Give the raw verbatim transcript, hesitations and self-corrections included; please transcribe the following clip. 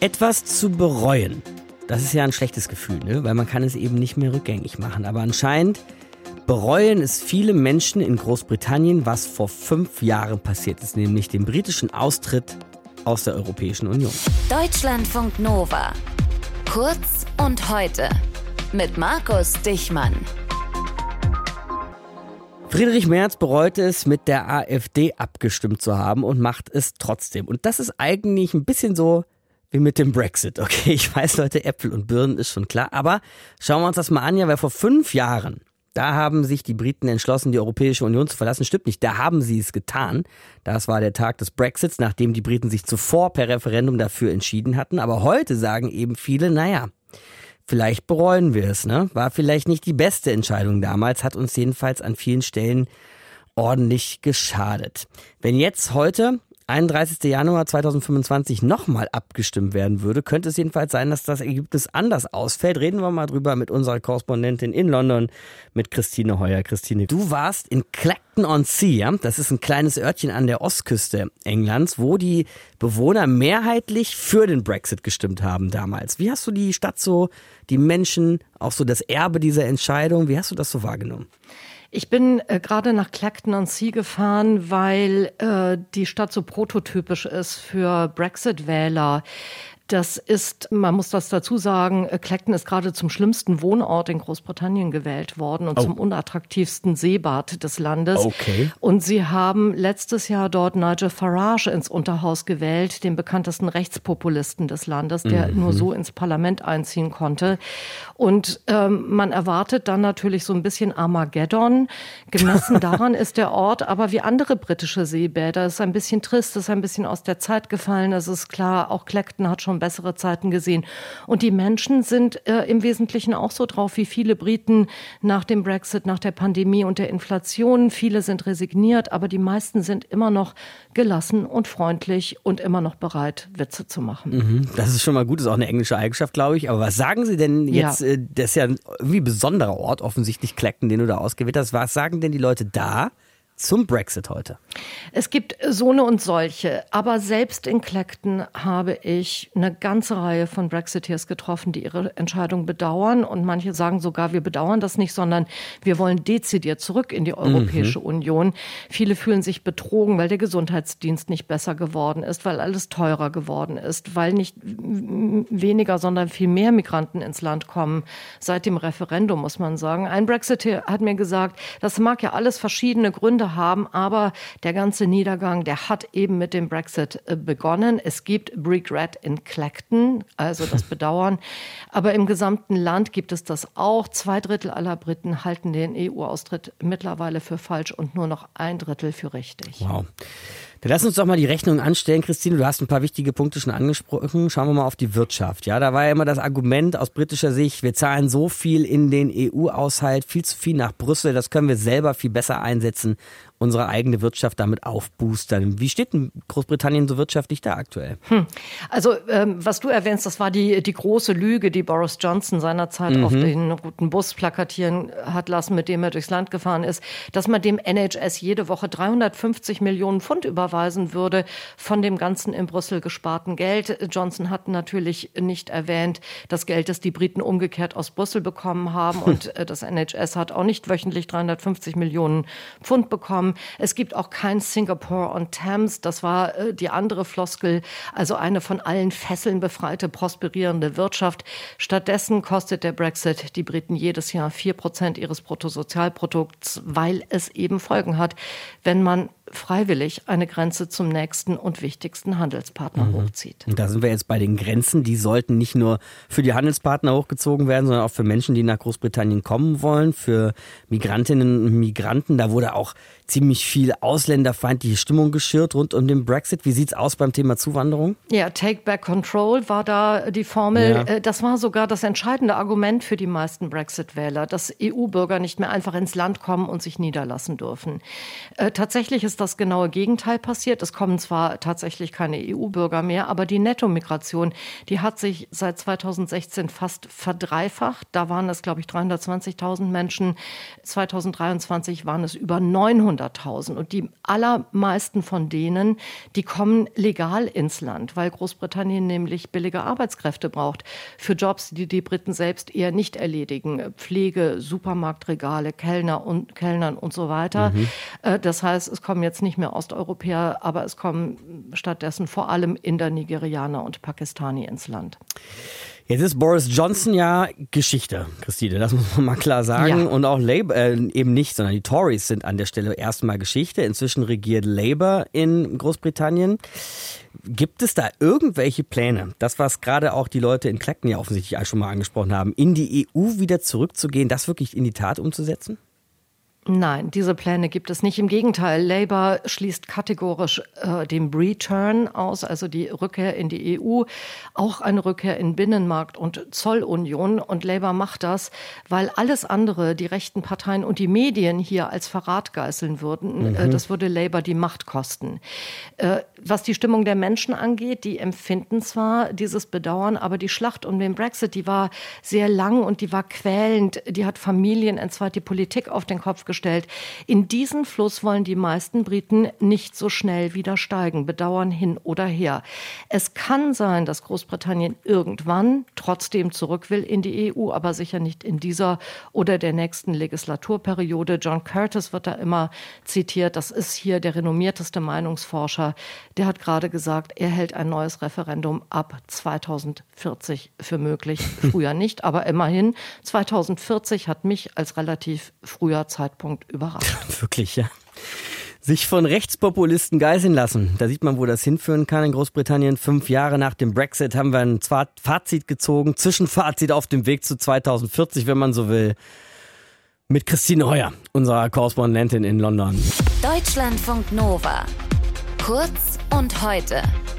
Etwas zu bereuen, das ist ja ein schlechtes Gefühl, ne? Weil man kann es eben nicht mehr rückgängig machen. Aber anscheinend bereuen es viele Menschen in Großbritannien, was vor fünf Jahren passiert ist, nämlich den britischen Austritt aus der Europäischen Union. Deutschlandfunk Nova. Kurz und heute mit Markus Dichmann. Friedrich Merz bereut es, mit der AfD abgestimmt zu haben und macht es trotzdem. Und das ist eigentlich ein bisschen so wie mit dem Brexit. Okay, ich weiß, Leute, Äpfel und Birnen ist schon klar. Aber schauen wir uns das mal an, ja, weil vor fünf Jahren, da haben sich die Briten entschlossen, die Europäische Union zu verlassen. Stimmt nicht, da haben sie es getan. Das war der Tag des Brexits, nachdem die Briten sich zuvor per Referendum dafür entschieden hatten. Aber heute sagen eben viele, naja, vielleicht bereuen wir es, ne? War vielleicht nicht die beste Entscheidung damals, hat uns jedenfalls an vielen Stellen ordentlich geschadet. Wenn jetzt heute, einunddreißigster Januar zweitausendfünfundzwanzig, nochmal abgestimmt werden würde, könnte es jedenfalls sein, dass das Ergebnis anders ausfällt. Reden wir mal drüber mit unserer Korrespondentin in London, mit Christine Heuer. Christine, du warst in Clacton-on-Sea, ja? Das ist ein kleines Örtchen an der Ostküste Englands, wo die Bewohner mehrheitlich für den Brexit gestimmt haben damals. Wie hast du die Stadt so, die Menschen, auch so das Erbe dieser Entscheidung, wie hast du das so wahrgenommen? Ich bin äh, gerade nach Clacton-on-Sea gefahren, weil äh, die Stadt so prototypisch ist für Brexit-Wähler. Das ist, man muss das dazu sagen, Clacton ist gerade zum schlimmsten Wohnort in Großbritannien gewählt worden und oh. zum unattraktivsten Seebad des Landes. Okay. Und sie haben letztes Jahr dort Nigel Farage ins Unterhaus gewählt, den bekanntesten Rechtspopulisten des Landes, der mhm. nur so ins Parlament einziehen konnte. Und ähm, man erwartet dann natürlich so ein bisschen Armageddon. Gemessen daran ist der Ort aber wie andere britische Seebäder. Es ist ein bisschen trist, es ist ein bisschen aus der Zeit gefallen. Es ist klar, auch Clacton hat schon bessere Zeiten gesehen. Und die Menschen sind äh, im Wesentlichen auch so drauf wie viele Briten nach dem Brexit, nach der Pandemie und der Inflation. Viele sind resigniert, aber die meisten sind immer noch gelassen und freundlich und immer noch bereit, Witze zu machen. Mhm, das ist schon mal gut, das ist auch eine englische Eigenschaft, glaube ich. Aber was sagen Sie denn jetzt, ja. äh, das ist ja ein irgendwie besonderer Ort, offensichtlich Clacton, den du da ausgewählt hast. Was sagen denn die Leute da zum Brexit heute? Es gibt so eine und solche, aber selbst in Clacton habe ich eine ganze Reihe von Brexiteers getroffen, die ihre Entscheidung bedauern, und manche sagen sogar, wir bedauern das nicht, sondern wir wollen dezidiert zurück in die Europäische mhm. Union. Viele fühlen sich betrogen, weil der Gesundheitsdienst nicht besser geworden ist, weil alles teurer geworden ist, weil nicht weniger, sondern viel mehr Migranten ins Land kommen seit dem Referendum, muss man sagen. Ein Brexiteer hat mir gesagt, das mag ja alles verschiedene Gründe haben, aber der ganze Niedergang, der hat eben mit dem Brexit begonnen. Es gibt Regret in Clacton, also das Bedauern, aber im gesamten Land gibt es das auch. Zwei Drittel aller Briten halten den E U-Austritt mittlerweile für falsch und nur noch ein Drittel für richtig. Wow. Dann lass uns doch mal die Rechnung anstellen, Christine. Du hast ein paar wichtige Punkte schon angesprochen. Schauen wir mal auf die Wirtschaft. Ja, da war ja immer das Argument aus britischer Sicht, wir zahlen so viel in den E U-Haushalt, viel zu viel nach Brüssel. Das können wir selber viel besser einsetzen, unsere eigene Wirtschaft damit aufboostern. Wie steht denn Großbritannien so wirtschaftlich da aktuell? Hm. Also ähm, was du erwähnst, das war die, die große Lüge, die Boris Johnson seinerzeit mhm. auf den roten Bus plakatieren hat lassen, mit dem er durchs Land gefahren ist, dass man dem N H S jede Woche dreihundertfünfzig Millionen Pfund überweisen würde von dem ganzen in Brüssel gesparten Geld. Johnson hat natürlich nicht erwähnt, das Geld, das die Briten umgekehrt aus Brüssel bekommen haben, und äh, das N H S hat auch nicht wöchentlich dreihundertfünfzig Millionen Pfund bekommen. Es gibt auch kein Singapore on Thames, das war äh, die andere Floskel, also eine von allen Fesseln befreite, prosperierende Wirtschaft. Stattdessen kostet der Brexit die Briten jedes Jahr vier Prozent ihres Bruttosozialprodukts, weil es eben Folgen hat, wenn man freiwillig eine Grenze zum nächsten und wichtigsten Handelspartner mhm. hochzieht. Und da sind wir jetzt bei den Grenzen. Die sollten nicht nur für die Handelspartner hochgezogen werden, sondern auch für Menschen, die nach Großbritannien kommen wollen, für Migrantinnen und Migranten. Da wurde auch ziemlich viel ausländerfeindliche Stimmung geschürt rund um den Brexit. Wie sieht's aus beim Thema Zuwanderung? Ja, Take Back Control war da die Formel. Ja. Das war sogar das entscheidende Argument für die meisten Brexit-Wähler, dass E U-Bürger nicht mehr einfach ins Land kommen und sich niederlassen dürfen. Tatsächlich ist ist das genaue Gegenteil passiert. Es kommen zwar tatsächlich keine E U-Bürger mehr, aber die Nettomigration, die hat sich seit zweitausendsechzehn fast verdreifacht. Da waren es, glaube ich, dreihundertzwanzigtausend Menschen. zweitausenddreiundzwanzig waren es über neunhunderttausend. Und die allermeisten von denen, die kommen legal ins Land, weil Großbritannien nämlich billige Arbeitskräfte braucht für Jobs, die die Briten selbst eher nicht erledigen. Pflege, Supermarktregale, Kellner und Kellnern und so weiter. Mhm. Das heißt, es kommen jetzt nicht mehr Osteuropäer, aber es kommen stattdessen vor allem Inder, Nigerianer und Pakistani ins Land. Jetzt ist Boris Johnson ja Geschichte, Christine, das muss man mal klar sagen. Ja. Und auch Labour, äh, eben nicht, sondern die Tories sind an der Stelle erstmal Geschichte. Inzwischen regiert Labour in Großbritannien. Gibt es da irgendwelche Pläne, das, was gerade auch die Leute in Clacton ja offensichtlich schon mal angesprochen haben, in die E U wieder zurückzugehen, das wirklich in die Tat umzusetzen? Nein, diese Pläne gibt es nicht. Im Gegenteil, Labour schließt kategorisch äh, den Return aus, also die Rückkehr in die E U, auch eine Rückkehr in Binnenmarkt und Zollunion. Und Labour macht das, weil alles andere, die rechten Parteien und die Medien hier als Verrat geißeln würden. Mhm. Äh, das würde Labour die Macht kosten. Äh, was die Stimmung der Menschen angeht, die empfinden zwar dieses Bedauern, aber die Schlacht um den Brexit, die war sehr lang und die war quälend. Die hat Familien entzweit, die Politik auf den Kopf gestellt. In diesen Fluss wollen die meisten Briten nicht so schnell wieder steigen, bedauern hin oder her. Es kann sein, dass Großbritannien irgendwann trotzdem zurück will in die E U, aber sicher nicht in dieser oder der nächsten Legislaturperiode. John Curtis wird da immer zitiert. Das ist hier der renommierteste Meinungsforscher. Der hat gerade gesagt, er hält ein neues Referendum ab zweitausendvierzig für möglich. Früher nicht, aber immerhin. zweitausendvierzig hat mich als relativ früher Zeitpunkt überrascht. Wirklich, ja. Sich von Rechtspopulisten geißeln lassen. Da sieht man, wo das hinführen kann in Großbritannien. Fünf Jahre nach dem Brexit haben wir ein Fazit gezogen. Zwischenfazit auf dem Weg zu zweitausendvierzig, wenn man so will. Mit Christine Heuer, unserer Korrespondentin in London. Deutschlandfunk Nova. Kurz und heute.